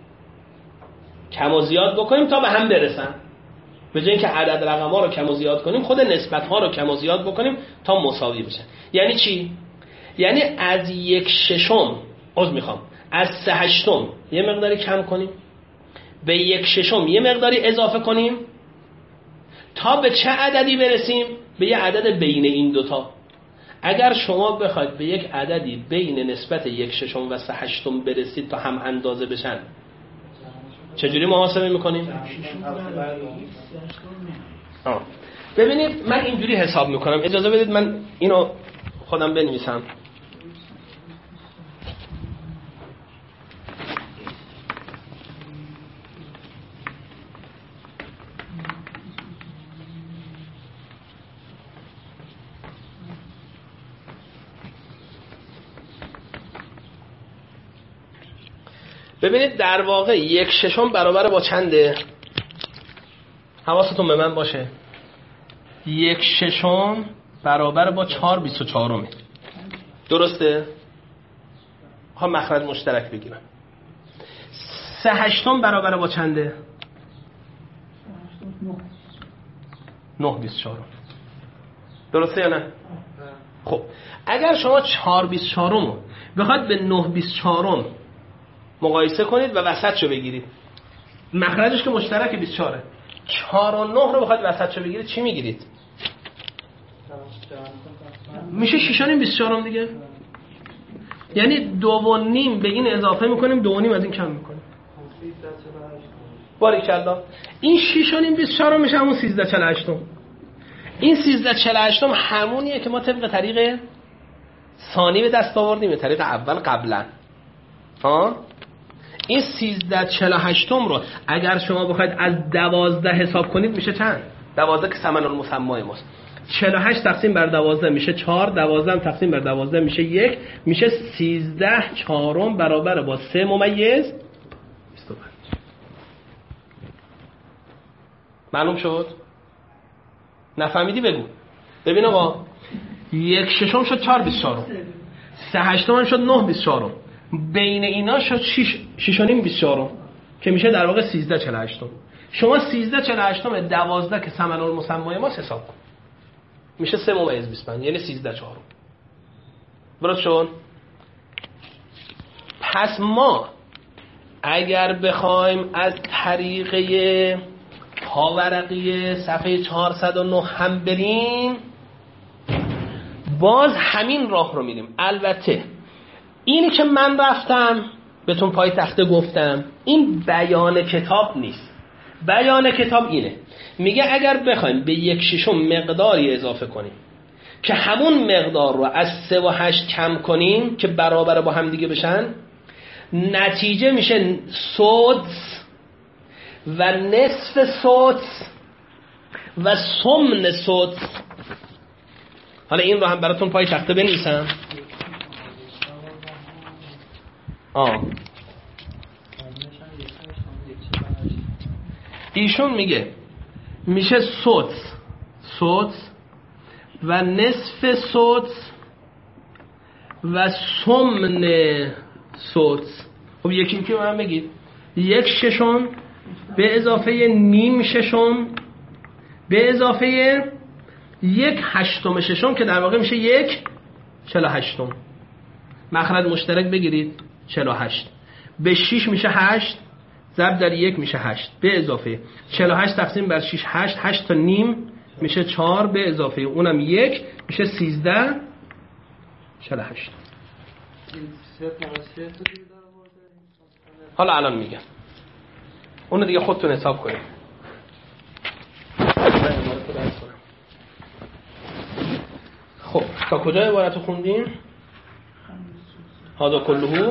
تا به هم برسن. به جای اینکه عدد رقم ها رو کم و زیاد کنیم خود نسبت ها رو کم و زیاد بکنیم تا مساوی بشن. یعنی چی؟ یعنی از 1/6 از 3/8 یه مقداری کم کنیم، به 1/6 یه مقداری اضافه کنیم تا به چه عددی برسیم؟ به یه عدد بین این دوتا. اگر شما بخواید به یک عددی بین نسبت 1/6 و 3/8 برسید تا هم اندازه بشن، چجوری محاسبه میکنیم؟ ببینید من اینجوری حساب میکنم، اجازه بدید من اینو خودم بنویسم. ببینید در واقع 1/6 برابر با چنده؟ حواستون به من باشه. 1/6 برابر با 4/24. درسته؟ ها مخرج مشترک بگیرم. 3/8 برابر با چنده؟ 9/24. درسته یا نه؟ خب اگر شما 4/24 بخواد به 9/24 مقایسه کنید و وسطشو بگیرید، مخرجش که مشترک 24، 4 و 9 رو بخواید وسطشو بگیرید چی میگیرید؟ میشه 6.5 دیگه. یعنی 2.5 به این اضافه میکنیم، 2.5 از این کم میکنیم. باریکلا. این 6.5 میشه همون 13.48. این 13.48 همونیه که ما طبق طریق ثانی به دست آوردیم، به طریق اول قبلا. این 13.48 رو اگر شما بخواید از 12 حساب کنید میشه چند؟ 12 که ثمن المسمای ماست. 48 تقسیم بر 12 میشه 4، 12 تقسیم بر 12 میشه 1، میشه 13/4 برابر با 3 ممیز 25. معلوم شد؟ نفهمیدی بگو. ببین آقا 1/6 شد 4/24، 3/8 شد 9/24، بین اینا شد 6.5 که میشه در واقع 13.48. شما 13.48 12 که ثمن المسمای ما حساب کن، میشه 3 ممیز 25، یعنی 13/4. درست شد؟ پس ما اگر بخوایم از طریقه پاورقی صفحه 409 هم بریم، باز همین راه رو میریم. البته اینی که من رفتم بهتون پای تخته گفتم این بیان کتاب نیست. بیان کتاب اینه، میگه اگر بخوایم به 1/6 مقداری اضافه کنیم که همون مقدار رو از 3 و 8 کم کنیم که برابر با هم دیگه بشن، نتیجه میشه سدس و نصف سدس و ثمن سدس. حالا این رو هم براتون پای تخته بنویسم. ایشون میگه میشه سدس و نصف سدس و ثمن سدس. خب یکی که من بگید 1/6 به اضافه نیم ششم به اضافه 1/8 که در واقع میشه 1/48. مخرج مشترک بگیرید 48 به 6 میشه 8 ضرب در 1 میشه 8 به اضافه 48 تقسیم بر 6 8 تا نیم میشه 4 به اضافه اونم 1 میشه 13/48. حالا الان میگم اونو دیگه خودتون حساب کنید. خب تا کجا عبارت خوندیم؟ هذا کلهو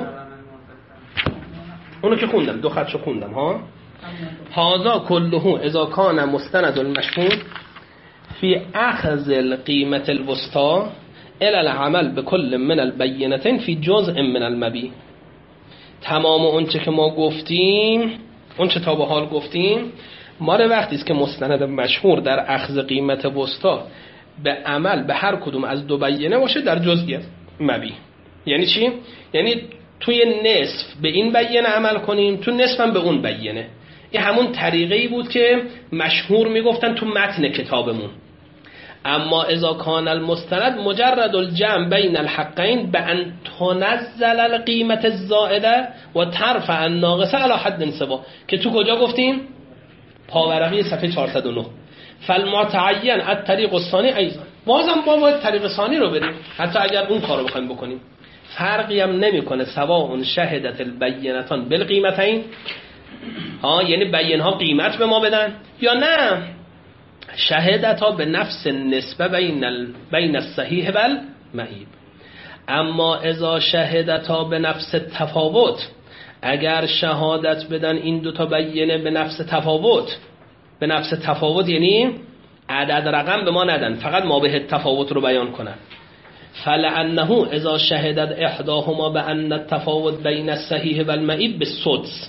اونو که خوندم، 2 خطشو خوندم ها. هذا کلهو اذا کان مستند المشهور فی اخذ القیمة الوسطى الى العمل بكل من البینتين فی جزء من المبیع. تمام اونچه که ما گفتیم، اونچه تا به حال گفتیم، ما رو وقتی است که مستند مشهور در اخذ قیمت وسطا به عمل به هر کدوم از 2 بیینه باشه در جزئی مبیع. یعنی چی؟ یعنی توی نصف به این بیینه عمل کنیم، تو نصف هم به اون بیینه. این همون طریقه‌ای بود که مشهور میگفتن تو متن کتابمون. اما اذا کان المستند مجرد الجمع بین الحقین بان تنزل القیمة الزائده و ترفع الناقصه علی حد سوا، که تو کجا گفتیم؟ پاورقی صفحه 409. فالمتعین الطریق الثانی ایضا، بازم باید طریق ثانی رو بریم حتی اگر اون کارو بخوایم بکنیم. فرقی هم نمیکنه سواء شهدت البینتان بالقیمتین، یعنی بینها قیمت به ما بدن یا نه شهادتا به نفس نسبه بین الصحیح و المعیب. اما اذا شهادتا به نفس تفاوت، اگر شهادت بدن این 2 تا بیینه به نفس تفاوت، به نفس تفاوت یعنی عدد رقم به ما ندن، فقط ما به تفاوت رو بیان کنن. فلعنه اذا شهدت احداهما بان التفاوت بین الصحیح و المعیب بالسدس.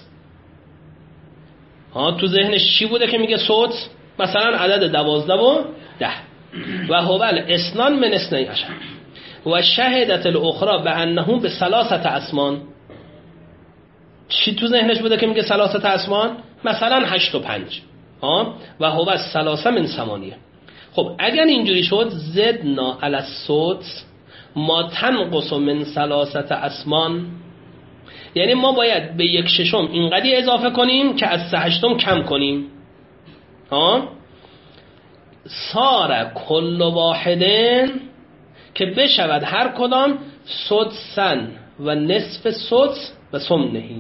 تو ذهنش چی بوده که میگه سدس؟ مثلا عدد 12 و 10 و هو الاثنان من 12 و شهادت الاخرى بانه به 3 اسمان. چی تو ذهنش بوده که میگه 3 اسمان؟ مثلا 8 و 5 و هو 3 من 8. خب اگر اینجوری شد زدنا علی السدس ما تنقص من 3 اسمان، یعنی ما باید به 1/6 اینقدی اضافه کنیم که از 3/8 کم کنیم. صار کل واحدن که بشود هر کدام سدسن و نصف سدس و سمنهی.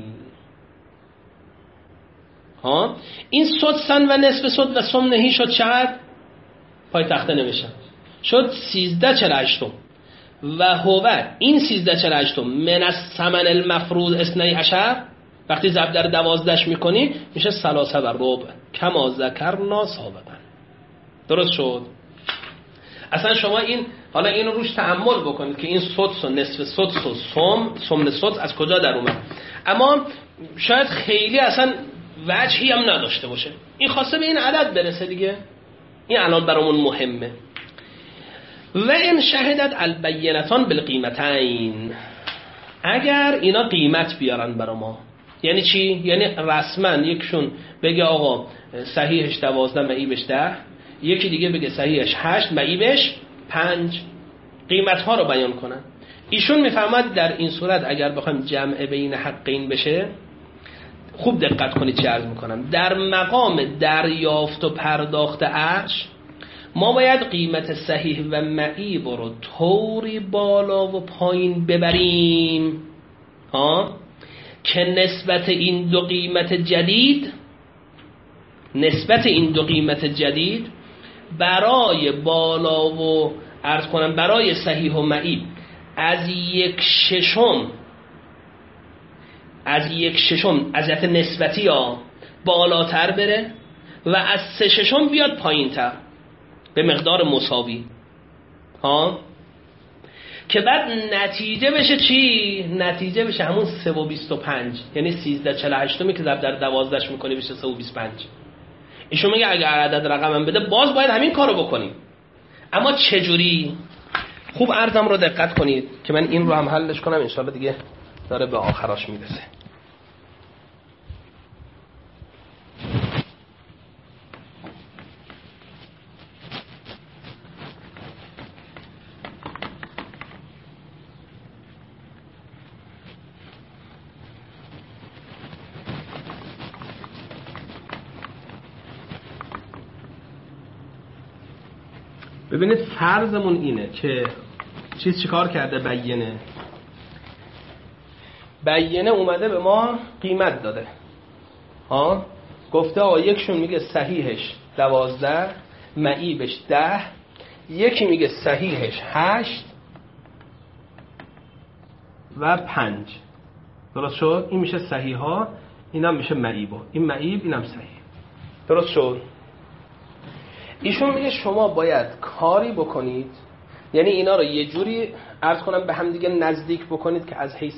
این سدسن و نصف سدس و سمنهی شد چقدر؟ پای تخته نمیشن، شد 13/48 و هو این 13/48 من از ثمن المفروض 12. وقتی ضرب در 12 میکنی میشه 3.25 کما ذکرنا سابقا. درست شد؟ اصلا شما این حالا اینو روش تأمل بکنید که این سدس و نصف سدس و سمن سدس از کجا در اومد. اما شاید خیلی اصلا وجهی هم نداشته باشه، این خواسته به این عدد برسه دیگه. این الان برامون مهمه. و ان شهدت البینتان بالقیمتین، اگر اینا قیمت بیارن برا ما. یعنی چی؟ یعنی رسما یکشون بگه آقا صحیحش 12 معیبش 10، یکی دیگه بگه صحیحش 8 معیبش 5، قیمت ها رو بیان کنن. ایشون میفهمد در این صورت اگر بخوایم جمع بین حقین بشه، خوب دقت کنید چه عرض میکنم، در مقام دریافت و پرداخت ارش ما باید قیمت صحیح و معیب رو طوری بالا و پایین ببریم که نسبت این دو قیمت جدید برای بالا و عرض کنم برای صحیح و معیب از 1/6 عزت نسبتی ها بالاتر بره و از 3/6 بیاد پایین تر به مقدار مساوی که بعد نتیجه بشه چی؟ نتیجه بشه همون 3.25 یعنی 13/48 که ضرب در 12 میکنی بشه 3.25. ایشون میگه اگر عدد رقمم بده باز باید همین کارو بکنیم. اما چجوری؟ خوب عرضم رو دقت کنید که من این رو هم حلش کنم، انشالله دیگه داره به آخراش میرسه. ببینید فرضمون اینه که چیکار کرده؟ بیینه اومده به ما قیمت داده گفته آقا یکشون میگه صحیحش 12 معیبش 10، یکی میگه صحیحش 8 و 5. درست شد؟ این میشه صحیح ها، این هم میشه معیبا، این معیب این هم صحیح. درست شد؟ ایشون میگه شما باید کاری بکنید، یعنی اینا رو یه جوری عرض کنم به هم دیگه نزدیک بکنید که از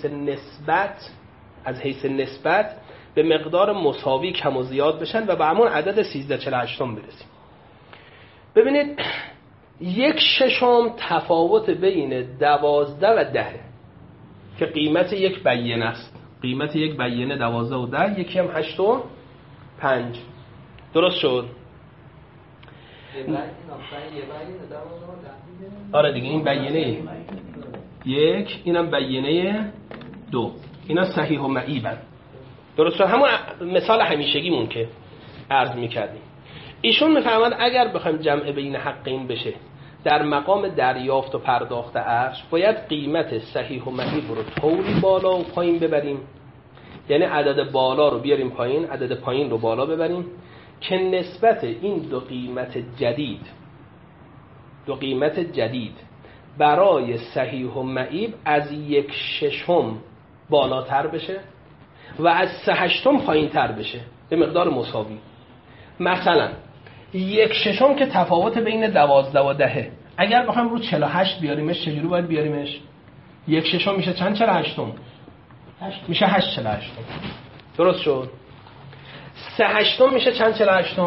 حیث نسبت به مقدار مساوی کم و زیاد بشن و به همون عدد 13/48 برسیم. ببینید 1/6 تفاوت بین 12 و 10 که قیمت یک بیینه است. قیمت یک بیینه 12 و 10، یکی هم 8 و 5. درست شد؟ آره دیگه، این بیینه 1، اینم بیینه 2، اینا صحیح و معیبن. درست شد؟ همون مثال همیشگیمون که عرض میکردیم. ایشون میفهمند اگر بخوایم جمع بین حقین بشه در مقام دریافت و پرداخت ارش باید قیمت صحیح و معیب رو طوری بالا و پایین ببریم، یعنی عدد بالا رو بیاریم پایین، عدد پایین رو بالا ببریم که نسبت این دو قیمت جدید برای صحیح و معیب از 1/6 بالاتر بشه و از 3/8 پایین تر بشه به مقدار مساوی. مثلا 1/6 که تفاوت بین 12 و 10، اگر بخوایم رو 48 بیاریمش چجوری باید بیاریمش؟ 1/6 میشه چند 48؟ میشه 8/48. درست شد؟ 3/8 میشه چند 48؟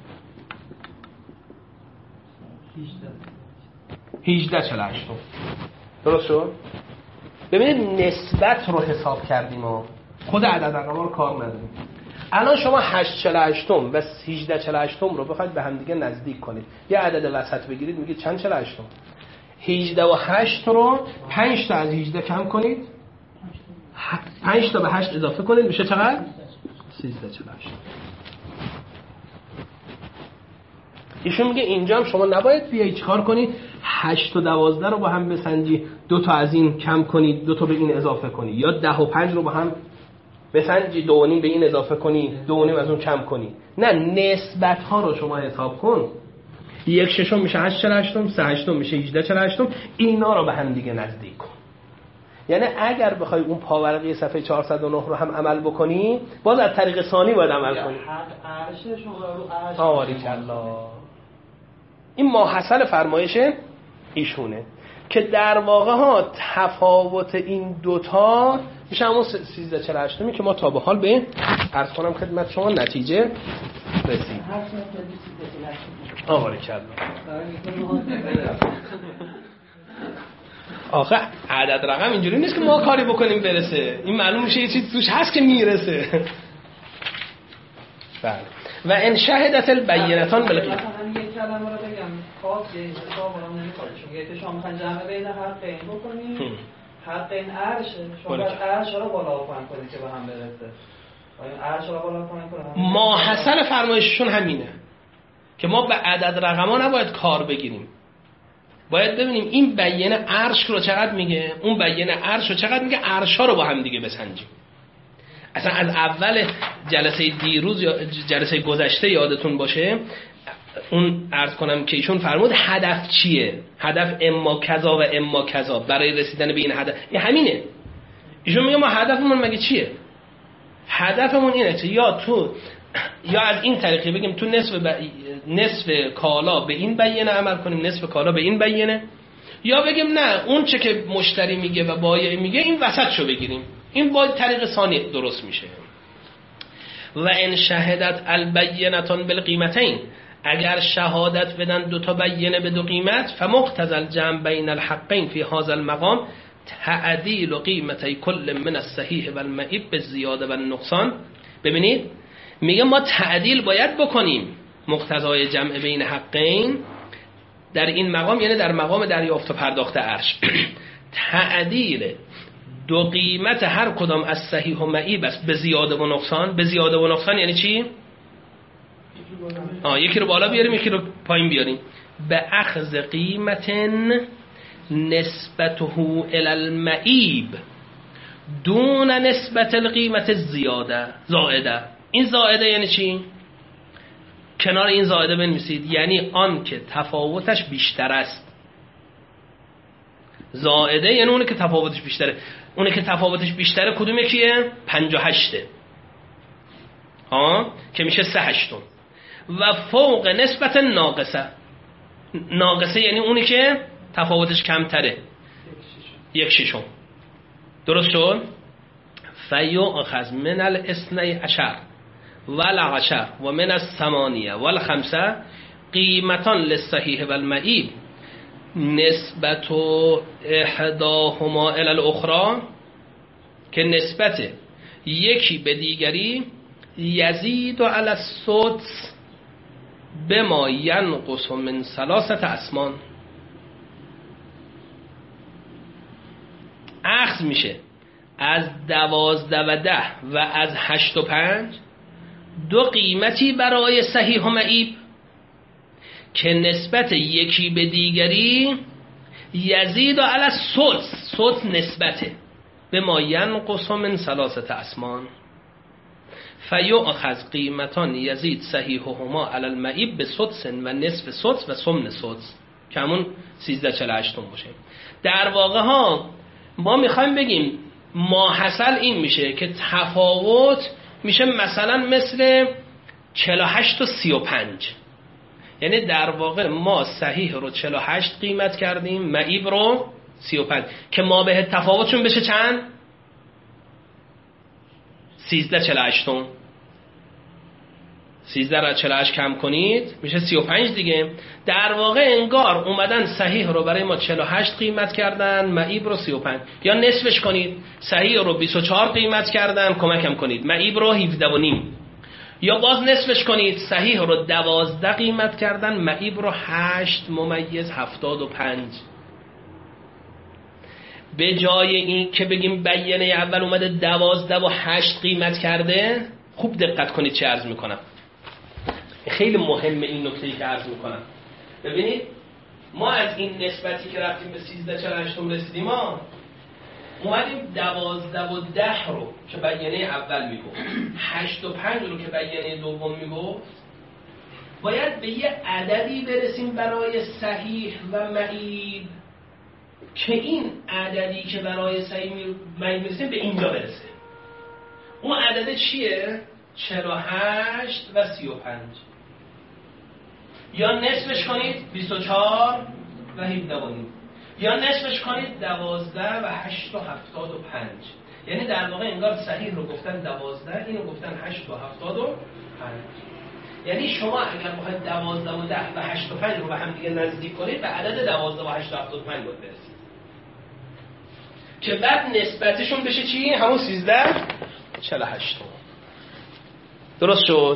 18/48. درست شد؟ ببینید نسبت رو حساب کردیم و خود عدد رقم رو کار نداریم. الان شما 8/48 و 18/48 رو بخواید به هم دیگه نزدیک کنید، یه عدد وسط بگیرید میگه چند 48؟ 18 و 8 رو 5 تا از 18 کم کنید، 5 تا به 8 اضافه کنید میشه چقدر؟ 13/48. ایشون میگه اینجا هم شما نباید بیایی چیکار کنید؟ 8 و 12 رو با هم بسنجی، 2 تا از این کم کنی 2 تا به این اضافه کنی، یا 10 و 5 رو با هم بسنجی 2.5 به این اضافه کنی 2.5 از اون کم کنی. نه، نسبت ها رو شما حساب کن. 1/6 میشه 8/8، 3/8 میشه 18/8. اینا رو به هم دیگه نزدیک کن. یعنی اگر بخوای اون پاورقی صفحه 409 رو هم عمل بکنی، باز از طریق ثانی باید عمل کنی. آریکالله. این ماحصل فرمایش ایشونه که در واقع ها تفاوت این دوتا میشه همون 13/48 که ما تا به حال به عرض کنم خدمت شما نتیجه رسید. آریکالله. آخه عدد رقم اینجوری نیست که ما کاری بکنیم برسه، این معلوم میشه یه چیز توش هست که میرسه. بله. و ان شهدت البینتان بالقیمت. مثلا یک کلمه رو بگم خاص حساب رو نمی‌کنه، چون شما می‌خواید جمع بین حقین بکنید، حقین عرش، شما باید عرش رو بالا پایین کنید که به هم برسه. عرش رو بالا پایین کنید. ماحصل فرمایششون همینه که ما به عدد رقما نباید کار بگیریم، باید ببینیم این بیان عرش رو چقدر میگه، اون بیان عرش رو چقدر میگه، عرشا رو با هم دیگه بسنجیم. اصلا از اول جلسه دیروز یا جلسه گذشته یادتون باشه، اون عرض کنم که ایشون فرمود هدف چیه؟ هدف اما کذا و اما کذا برای رسیدن به این هدف. این همینه. ایشون میگه ما هدفمون مگه چیه؟ هدفمون اینه که یا از این طریقی بگیم تو نصف کالا به این بیانه عمل کنیم، نصف کالا به این بیانه، یا بگیم نه اون چه که مشتری میگه و بایع میگه این وسطشو بگیریم. این با طریق ثانی درست میشه. و ان شهدت البینتان بالقیمتین، اگر شهادت بدن 2 تا بیانه به 2 قیمت، فمقتضى الجمع بین الحقین فی هذا المقام تعدیل قیمتی کل من الصحیح و المعیب بالزیاده و النقصان. ببینید میگه ما تعدیل باید بکنیم، مقتضای جمع بین حقین در این مقام یعنی در مقام دریافت و پرداخت عرش تعدیل 2 قیمت هر کدام از صحیح و معیب است به زیاده و نقصان. به زیاده و نقصان یعنی چی؟ یکی رو بالا بیاریم یکی رو پایین بیاریم. به اخذ قیمت نسبته الی المعیب دون نسبت القیمت زائده. این زائده یعنی چی؟ کنار این زائده بنویسید، یعنی آن که تفاوتش بیشتر است. زائده یعنی اونه که تفاوتش بیشتره. اونه که تفاوتش بیشتره کدوم یکیه؟ 58 که میشه 3/8. و فوق نسبت ناقصه. ناقصه یعنی اونی که تفاوتش کمتره، 1/6. درست شد؟ فیؤخذ من الاثنی عشر والعشر و من الثمانیه والخمسه قیمتان للصحیح والمعیب نسبت احداهما الی الاخرى، که نسبت یکی به دیگری یزید علی السدس بما ینقص من 3 اسمان. اخذ میشه از 12 و 10 و از 8 و 5 2 قیمتی برای صحیح و معیب که نسبت یکی به دیگری یزید علی السدس، سدس نسبته به ما ینقص من 3 اسمان. فیؤخذ قیمتان یزید صحیحهما علی المعیب به سدس و نصف سدس و ثمن سدس که همون 13/48 باشه. در واقع ها ما میخوایم بگیم ماحصل این میشه که تفاوت میشه مثلا مثل 48 و 35. یعنی در واقع ما صحیح رو 48 قیمت کردیم، معیب رو 35، که ما به تفاوتشون بشه چند؟ 13/48. 13 را 48 کم کنید میشه 35 دیگه. در واقع انگار اومدن صحیح رو برای ما 48 قیمت کردن، معیب رو 35. یا نصفش کنید، صحیح رو 24 قیمت کردن، کمکم کنید، معیب رو 17.5. یا باز نصفش کنید، صحیح رو 12 قیمت کردن، معیب رو 8/75. به جای این که بگیم بیانه اول اومده 12 و 8 قیمت کرده، خوب دقت کنید چه عرض میکنم. خیلی مهمه این نکته‌ای که عرض میکنم. ببینید ما از این نسبتی که رفتیم به 13.48 رسیدیم، ما اومدیم 12 و 10 رو که بیانیه اول میگفت، 8 و 5 رو که بیانیه دوم میگفت، باید به یه عددی برسیم برای صحیح و معیب که این عددی که برای صحیح معیب برسیم به اینجا برسه. اون عدد چیه؟ 48 و 35. یا نصفش کنید 24 و 17 و نیم، یا نصفش کنید 12 و 8 و 75. یعنی در واقع انگار صحیح رو گفتن 12، اینو گفتن 8 و 75. یعنی شما اگر بخواید 12 و 10 و 8 و 5 رو به هم دیگه نزدیک کنید، به عدد 12 و 8 و 75 باید برسید که بعد نسبتشون بشه چی؟ همون 13.48. درست شد؟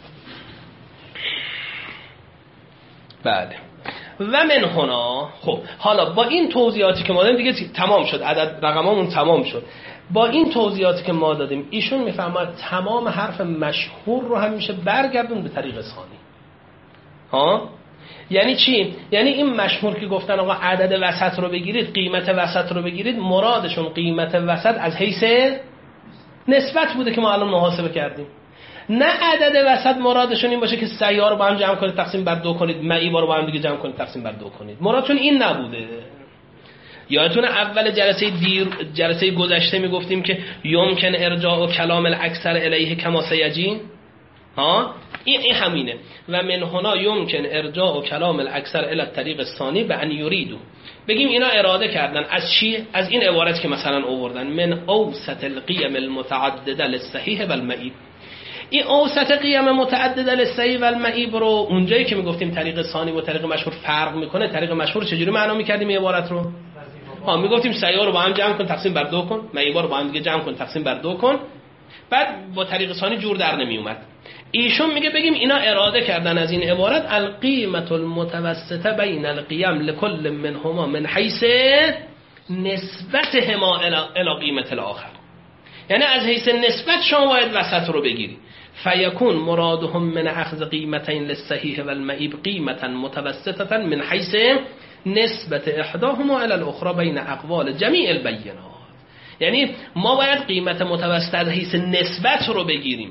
بله. و من هنا، خب حالا با این توضیحاتی که ما دادیم دیگه تمام شد، عدد رقمامون تمام شد. با این توضیحاتی که ما دادیم ایشون میفهمه تمام حرف مشهور رو هم میشه برگردون به طریق ثانی. ها؟ یعنی چی؟ یعنی این مشهور که گفتن آقا عدد وسط رو بگیرید، قیمت وسط رو بگیرید، مرادشون قیمت وسط از حیث نسبت بوده که ما الان محاسبه کردیم. نه عدد وسط مرادشون این باشه که سیار رو با هم جمع کنید تقسیم بر 2 کنید، معیبا رو با هم دیگه جمع کنید تقسیم بر 2 کنید. مرادشون این نبوده. یادتونه اول جلسه گذشته میگفتیم که یمکن ارجاع و کلام الاکثر الیه کما سیجی. ها این همینه. و من هنا یمکن ارجاع و کلام الاکثر الی الطریق الثانی به ان یریدو. بگیم اینا اراده کردن از چی؟ از این عبارت که مثلا آوردن من اوسط القیم المتعدده للصحیح و المعیب. این اوسط قیم متعدده للصحیح و المعیب رو اونجایی که میگفتیم طریق ثانی و طریق مشهور فرق میکنه، طریق مشهور چجوری معنا میکردیم این عبارت رو؟ میگفتیم سیار رو با هم جمع کن تقسیم بر 2 کن، معیبا رو با هم دیگه جمع کن تقسیم بر 2 کن. بعد با طریق ثانی جور در نمی اومد. ایشون میگه بگیم اینا اراده کردن از این عبارت القیمة المتوسطه بین القیم لكل منهما من حیث نسبتهما الی قیمت الاخر. یعنی از حیث نسبت شما باید وسط رو بگیری. فیکون مرادهم من اخذ قیمتین للصحیح و المعیب قیمتا متوسطه من حیث نسبت احداهما الی الاخرى بین اقوال جمیع البینات. یعنی ما باید قیمت متوسط از حیث نسبت رو بگیریم،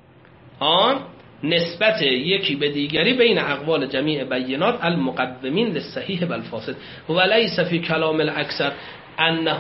نسبت یکی به دیگری بین اقوال جمیع بینات المقدمین للصحیح و الفاسد. ولیس فی کلام الاکثر انه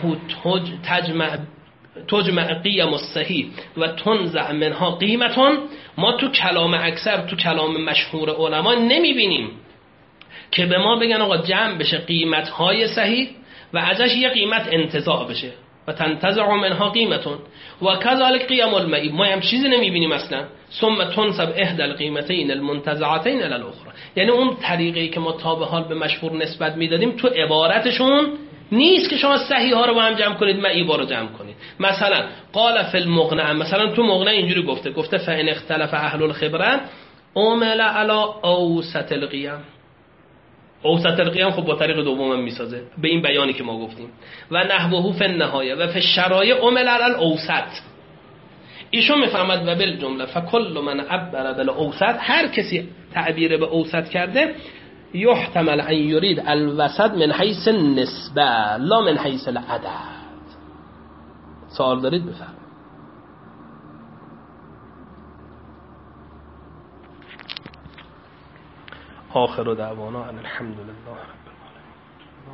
تجمع قیم الصحیح و تنزع منها قیمتون. ما تو کلام اکثر، تو کلام مشهور علما نمیبینیم که به ما بگن آقا جمع بشه قیمت‌های صحیح و ازش یه قیمت انتزاع بشه و تنتزع منها قیمتون و کذالک قیم المعیب. ما هم چیزی نمیبینیم اصلا. ثم تنسب احدى القیمتین المنتزعتین الی الاخرى. یعنی اون طریقی که ما تا به حال به مشهور نسبت میدادیم تو عبارتشون نیست که شما صحیح ها رو با هم جمع کنید، معیبا رو جمع کنید. مثلا قال فی المقنع، مثلا تو مقنع اینجوری گفته فان اختلف اهل الخبره عمل علی اوسط القیم. اوسط القیم خب با طریق دومم میسازه به این بیانی که ما گفتیم. و نحوه فی النهایه و فی الشرایع عمل علی الاوسط. ایشون میفهمد و بالجمله فکل من عبر بالاوسط، هر کسی تعبیر به اوسط کرده یحتمل ان یرید الوسط من حیث النسبه لا من حیث العدد. سوال دارید بفرمایید. آخر دعوانا ان الحمد لله.